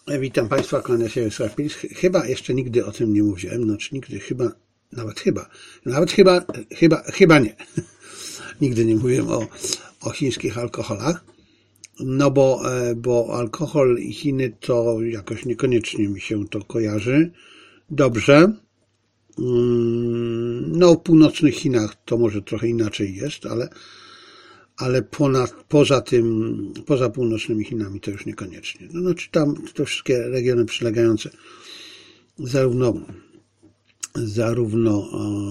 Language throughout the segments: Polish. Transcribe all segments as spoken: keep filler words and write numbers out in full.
Witam Państwa, kłania się Jarosław Pilis. Chyba jeszcze nigdy o tym nie mówiłem, znaczy nigdy chyba, nawet chyba, nawet chyba, chyba, chyba nie. Nigdy nie mówiłem o, o chińskich alkoholach, no bo, bo alkohol i Chiny to jakoś niekoniecznie mi się to kojarzy dobrze. No w północnych Chinach to może trochę inaczej jest, ale ale ponad, poza tym, poza północnymi Chinami to już niekoniecznie. No, znaczy tam te wszystkie regiony przylegające, zarówno, zarówno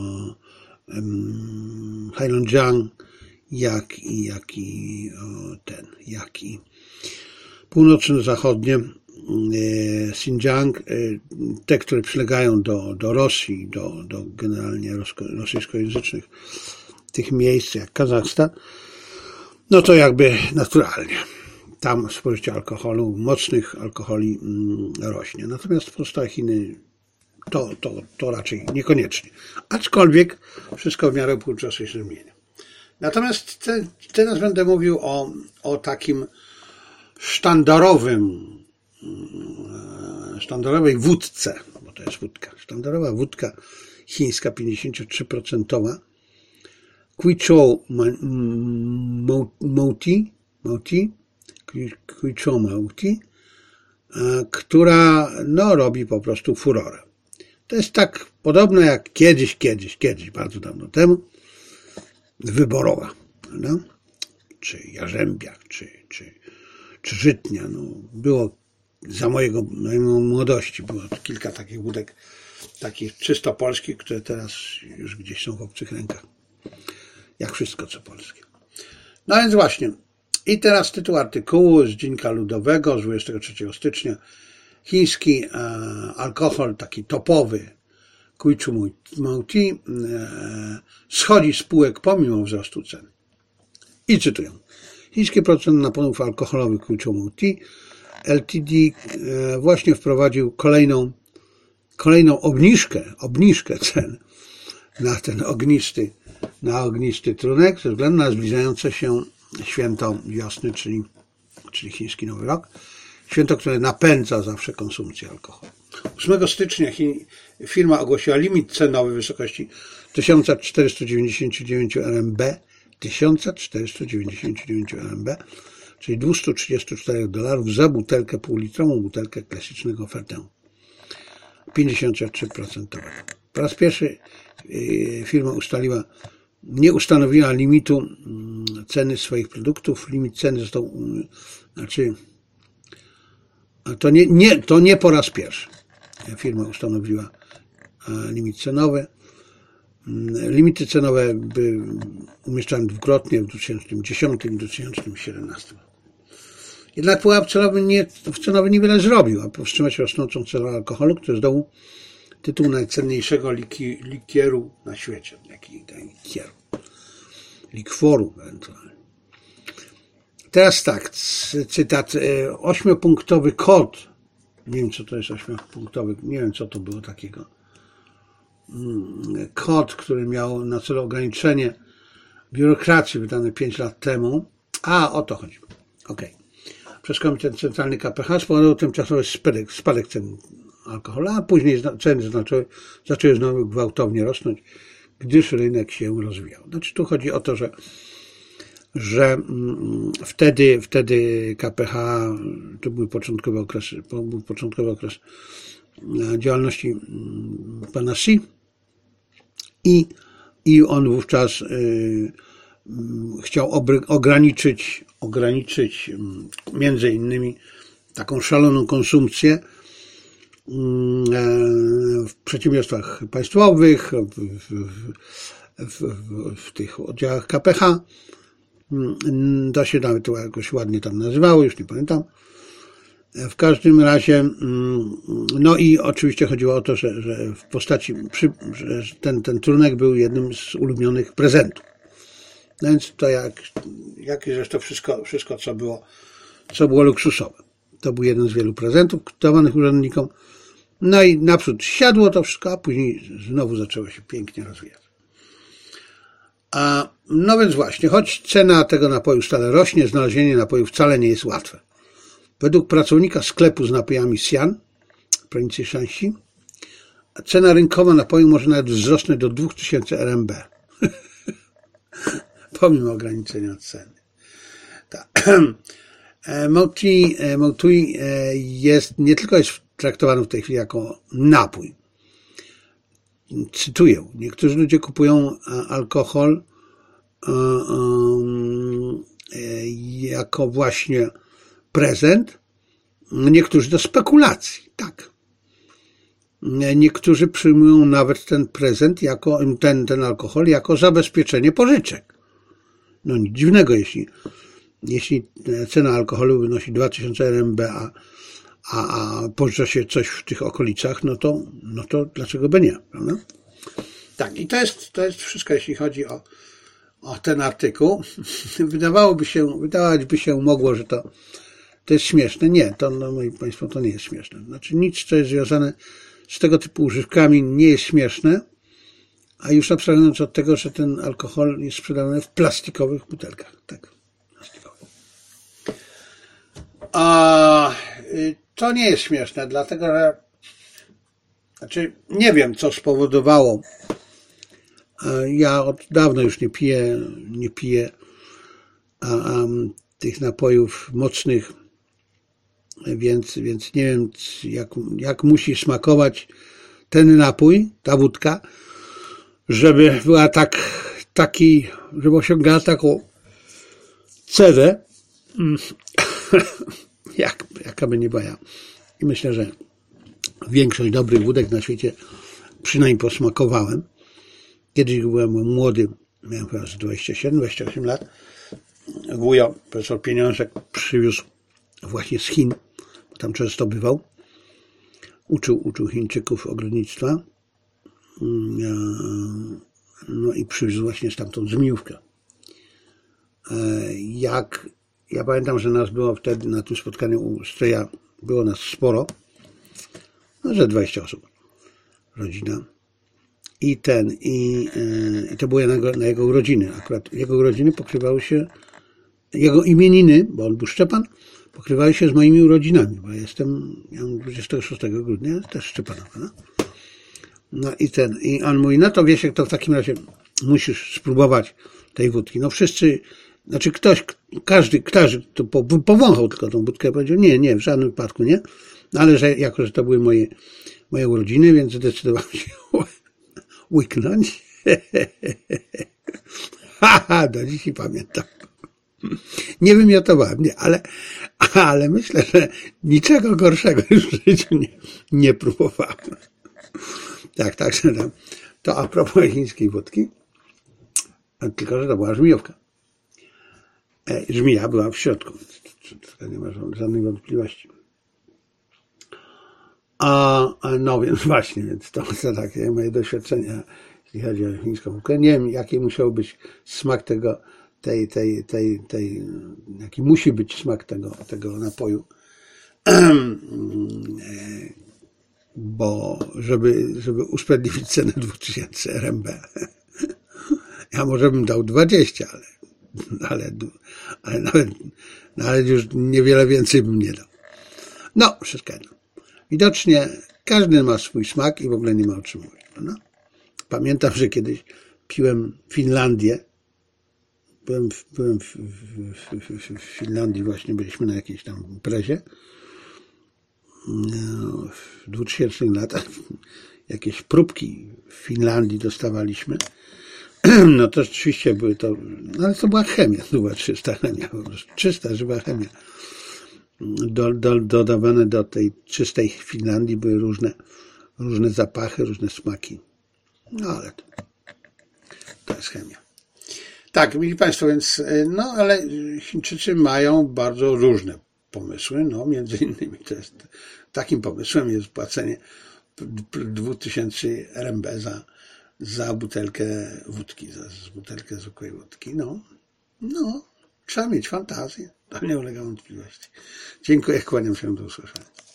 um, Heilongjiang, jak i, jak i o, ten, jak i północno-zachodnie, e, Xinjiang, e, te, które przylegają do, do Rosji, do, do generalnie rosko, rosyjskojęzycznych tych miejsc, jak Kazachstan, no to jakby naturalnie. Tam spożycie alkoholu, mocnych alkoholi rośnie. Natomiast pozostałe Chiny to, to, to raczej niekoniecznie. Aczkolwiek wszystko w miarę półczasu się zmienia. Natomiast te, teraz będę mówił o, o takim sztandarowym, sztandarowej wódce, bo to jest wódka. Sztandarowa wódka chińska, pięćdziesiąt trzy procent. Quichou Mouti, Mouti, Quichou Mouti, która no, robi po prostu furorę. To jest tak podobne jak kiedyś, kiedyś, kiedyś, bardzo dawno temu, wyborowa, no? Czy jarzębiak, czy, czy, czy żytnia. No, było za mojego, mojej młodości było kilka takich wódek, takich czysto polskich, które teraz już gdzieś są w obcych rękach. Jak wszystko, co polskie. No więc właśnie. I teraz tytuł artykułu z Dziennika Ludowego z dwudziestego trzeciego stycznia. Chiński e, alkohol, taki topowy, Quichou Mouti, e, schodzi z półek pomimo wzrostu cen. I cytuję. Chiński producent naponów alkoholowych Quichou Mouti L T D e, właśnie wprowadził kolejną, kolejną obniżkę, obniżkę cen na ten ognisty na ognisty trunek, ze względu na zbliżające się święto wiosny, czyli, czyli chiński Nowy Rok. Święto, które napędza zawsze konsumpcję alkoholu. ósmego stycznia firma ogłosiła limit cenowy w wysokości tysiąc czterysta dziewięćdziesiąt dziewięć R M B, tysiąc czterysta dziewięćdziesiąt dziewięć R M B, czyli dwieście trzydzieści cztery dolarów za butelkę półlitrową, butelkę klasycznego Fertin. pięćdziesiąt trzy procent. Po raz pierwszy firma ustaliła nie ustanowiła limitu ceny swoich produktów. Limit ceny został, znaczy, to nie, nie, to nie po raz pierwszy firma ustanowiła limit cenowy. Limity cenowe były umieszczane dwukrotnie w dwa tysiące dziesiątym i dwa tysiące siedemnastym. Jednak pułap cenowy, nie, cenowy niewiele zrobił, aby powstrzymać rosnącą cenę alkoholu, który zdobył tytuł najcenniejszego liki, likieru na świecie. Jaki likier? Likworu ewentualnie. Teraz tak, cytat, ośmiopunktowy kod, nie wiem co to jest ośmiopunktowy, nie wiem co to było takiego, kod, który miał na celu ograniczenie biurokracji wydany pięć lat temu, a o to chodzi, okej. Okay. Przez Komitet Centralny K P H spowodował tymczasowy spadek, spadek cen alkoholu, a później ceny zaczęły, zaczęły znowu gwałtownie rosnąć, gdyż rynek się rozwijał. Znaczy tu chodzi o to, że, że wtedy, wtedy K P H, to był początkowy okres, był początkowy okres działalności pana Xi i, i on wówczas y, chciał obry, ograniczyć, ograniczyć między innymi taką szaloną konsumpcję w przedsiębiorstwach państwowych, w, w, w, w, w tych oddziałach K P H. To się nawet to jakoś ładnie tam nazywało, już nie pamiętam. W każdym razie, no i oczywiście chodziło o to, że, że w postaci, że ten, ten trunek był jednym z ulubionych prezentów. No więc to jak, jak zresztą wszystko, wszystko co było, co było luksusowe. To był jeden z wielu prezentów dawanych urzędnikom. No i naprzód siadło to wszystko, a później znowu zaczęło się pięknie rozwijać. A, no więc właśnie, choć cena tego napoju stale rośnie, znalezienie napoju wcale nie jest łatwe. Według pracownika sklepu z napojami Sian w prowincji Shanxi cena rynkowa napoju może nawet wzrosnąć do dwa tysiące R M B. Pomimo ograniczenia ceny. Mouti, Mouti jest, nie tylko jest traktowany w tej chwili jako napój. Cytuję, niektórzy ludzie kupują alkohol jako właśnie prezent, niektórzy do spekulacji, tak. Niektórzy przyjmują nawet ten prezent, jako, ten, ten alkohol jako zabezpieczenie pożyczek. No nic dziwnego, jeśli, jeśli cena alkoholu wynosi dwa tysiące R M B, a, a, a pożycza się coś w tych okolicach, no to, no to dlaczego by nie, prawda? Tak, i to jest, to jest wszystko, jeśli chodzi o, o ten artykuł. Wydawałoby się, wydawać by się mogło, że to, to jest śmieszne. Nie, to, no, moi Państwo, to nie jest śmieszne. Znaczy nic, co jest związane z tego typu używkami, nie jest śmieszne, a już abstrahując od tego, że ten alkohol jest sprzedawany w plastikowych butelkach. Tak, plastikowych. A to nie jest śmieszne, dlatego że znaczy nie wiem, co spowodowało. Ja od dawna już nie piję, nie piję a, a, tych napojów mocnych, więc, więc nie wiem, jak, jak musi smakować ten napój, ta wódka, żeby była tak, taki, żeby osiągała taką cenę, jak, jaka by nie była ja. I myślę, że większość dobrych wódek na świecie przynajmniej posmakowałem. Kiedyś byłem młody, miałem chyba dwadzieścia siedem dwadzieścia osiem lat. Wujo, profesor Pieniążek, przywiózł właśnie z Chin, bo tam często bywał. Uczył, uczył Chińczyków ogrodnictwa. No i przywiózł właśnie stamtąd zmyjówkę. Jak, ja pamiętam, że nas było wtedy na tym spotkaniu u Stryja, było nas sporo, no, że dwadzieścia osób, rodzina. I ten, i, i to było na, na jego urodziny. Akurat jego urodziny pokrywały się, jego imieniny, bo on był Szczepan, pokrywały się z moimi urodzinami, bo ja jestem, ja mam dwudziestego szóstego grudnia, też Szczepana, prawda? No i ten, i on mówi, no to wiesz, jak to w takim razie musisz spróbować tej wódki. No wszyscy, znaczy ktoś, każdy, każdy to powąchał tylko tą wódkę, powiedział, nie, nie, w żadnym wypadku nie, no ale że jako, że to były moje, moje urodziny, więc zdecydowałem się łyknąć. Haha, do dzisiaj pamiętam. Nie wymiotowałem, nie, ale, ale myślę, że niczego gorszego już w życiu nie, nie próbowałem. Tak, tak, że tam, to a propos chińskiej wódki, tylko że to była żmijówka. E, żmija była w środku, więc nie ma żadnej wątpliwości. A, a no więc właśnie, więc to, to takie moje doświadczenia, jeśli chodzi o chińską wódkę. Nie wiem, jaki musiał być smak tego, tej, tej, tej, tej, jaki musi być smak tego, tego napoju. Bo żeby, żeby usprawiedliwić cenę dwa tysiące R M B. Ja może bym dał dwadzieścia, ale, ale, ale nawet, nawet już niewiele więcej bym nie dał. No, wszystko jedno. Widocznie każdy ma swój smak i w ogóle nie ma o czym mówić. No? Pamiętam, że kiedyś piłem Finlandię. Byłem, w, byłem w, w, w, w Finlandii właśnie, byliśmy na jakiejś tam imprezie. No, w dwutysięcznych latach jakieś próbki w Finlandii dostawaliśmy. No to rzeczywiście były to, no ale to była chemia, to była czysta chemia, po prostu czysta, żywa chemia. Do, do, dodawane do tej czystej Finlandii były różne, różne zapachy, różne smaki. No ale to, to jest chemia. Tak, mili Państwo, więc, no ale Chińczycy mają bardzo różne pomysły, no między innymi to jest, takim pomysłem jest płacenie dwa tysiące R M B za, za butelkę wódki, za, za butelkę zwykłej wódki, no, no, trzeba mieć fantazję, to nie ulega wątpliwości. Dziękuję, kłaniam się, do usłyszenia.